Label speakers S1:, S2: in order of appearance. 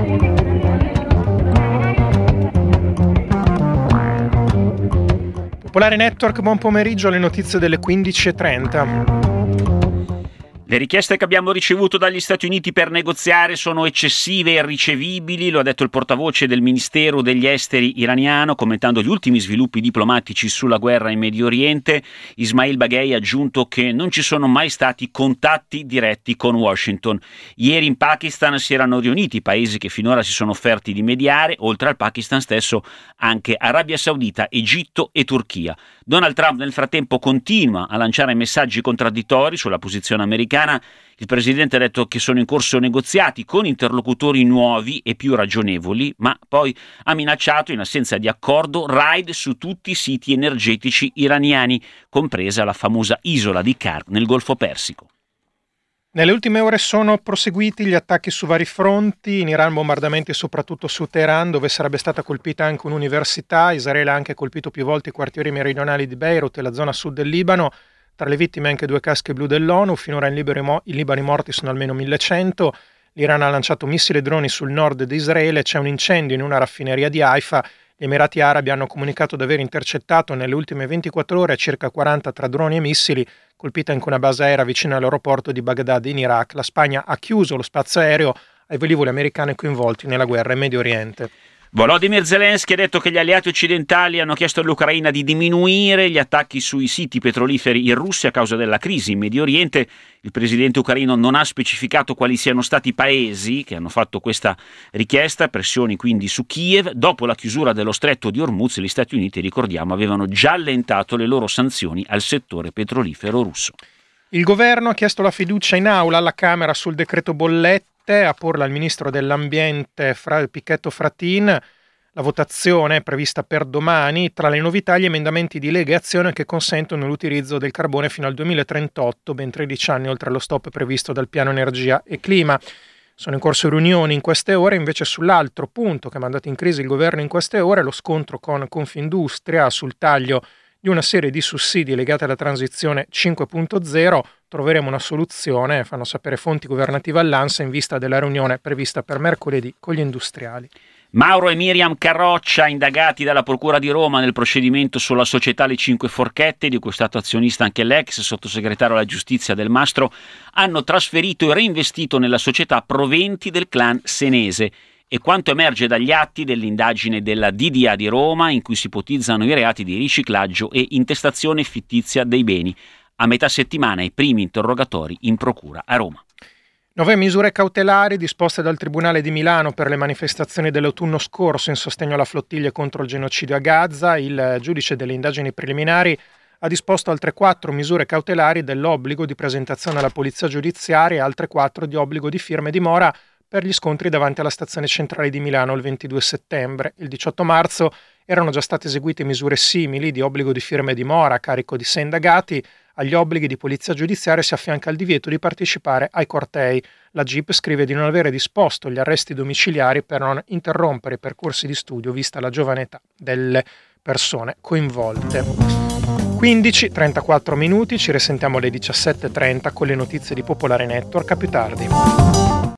S1: Popolare Network, buon pomeriggio, alle notizie delle 15:30.
S2: Le richieste che abbiamo ricevuto dagli Stati Uniti per negoziare sono eccessive e irricevibili, lo ha detto il portavoce del Ministero degli Esteri iraniano, commentando gli ultimi sviluppi diplomatici sulla guerra in Medio Oriente. Ismail Baghei ha aggiunto che non ci sono mai stati contatti diretti con Washington. Ieri in Pakistan si erano riuniti i paesi che finora si sono offerti di mediare, oltre al Pakistan stesso anche Arabia Saudita, Egitto e Turchia. Donald Trump nel frattempo continua a lanciare messaggi contraddittori sulla posizione americana. Il presidente ha detto che sono in corso negoziati con interlocutori nuovi e più ragionevoli, ma poi ha minacciato, in assenza di accordo, raid su tutti i siti energetici iraniani, compresa la famosa isola di Karg nel Golfo Persico.
S1: Nelle ultime ore sono proseguiti gli attacchi su vari fronti, in Iran bombardamenti soprattutto su Teheran, dove sarebbe stata colpita anche un'università. Israele ha anche colpito più volte i quartieri meridionali di Beirut e la zona sud del Libano. Tra le vittime anche 2 casche blu dell'ONU, finora in Libano i morti sono almeno 1100. L'Iran ha lanciato missili e droni sul nord di Israele, c'è un incendio in una raffineria di Haifa. Gli Emirati Arabi hanno comunicato di aver intercettato nelle ultime 24 ore circa 40 tra droni e missili, colpita anche una base aerea vicino all'aeroporto di Baghdad in Iraq. La Spagna ha chiuso lo spazio aereo ai velivoli americani coinvolti nella guerra in Medio Oriente.
S2: Volodymyr Zelensky ha detto che gli alleati occidentali hanno chiesto all'Ucraina di diminuire gli attacchi sui siti petroliferi in Russia a causa della crisi in Medio Oriente. Il presidente ucraino non ha specificato quali siano stati i paesi che hanno fatto questa richiesta, pressioni quindi su Kiev. Dopo la chiusura dello stretto di Hormuz, gli Stati Uniti, ricordiamo, avevano già allentato le loro sanzioni al settore petrolifero russo.
S1: Il governo ha chiesto la fiducia in aula alla Camera sul decreto bollette, a porla al ministro dell'ambiente Picchetto Fratin. La votazione è prevista per domani. Tra le novità gli emendamenti di Lega e Azione che consentono l'utilizzo del carbone fino al 2038, ben 13 anni oltre allo stop previsto dal piano energia e clima. Sono in corso riunioni in queste ore. Invece sull'altro punto che ha mandato in crisi il governo in queste ore, lo scontro con Confindustria sul taglio di una serie di sussidi legati alla transizione 5.0, troveremo una soluzione, fanno sapere fonti governative all'ANSA, in vista della riunione prevista per mercoledì con gli industriali.
S2: Mauro e Miriam Carroccia, indagati dalla Procura di Roma nel procedimento sulla società Le Cinque Forchette, di cui è stato azionista anche l'ex sottosegretario alla giustizia Del Mastro, hanno trasferito e reinvestito nella società proventi del clan senese. E quanto emerge dagli atti dell'indagine della DDA di Roma, in cui si ipotizzano i reati di riciclaggio e intestazione fittizia dei beni. A metà settimana i primi interrogatori in procura a Roma.
S1: 9 misure cautelari disposte dal Tribunale di Milano per le manifestazioni dell'autunno scorso in sostegno alla flottiglia contro il genocidio a Gaza. Il giudice delle indagini preliminari ha disposto altre 4 misure cautelari dell'obbligo di presentazione alla polizia giudiziaria e altre 4 di obbligo di firma e dimora per gli scontri davanti alla stazione centrale di Milano il 22 settembre. Il 18 marzo erano già state eseguite misure simili di obbligo di firma e dimora a carico di 6 indagati. Agli obblighi di polizia giudiziaria si affianca il divieto di partecipare ai cortei. La GIP scrive di non avere disposto gli arresti domiciliari per non interrompere i percorsi di studio vista la giovane età delle persone coinvolte. 15:34 minuti, ci risentiamo alle 17:30 con le notizie di Popolare Network. A più tardi.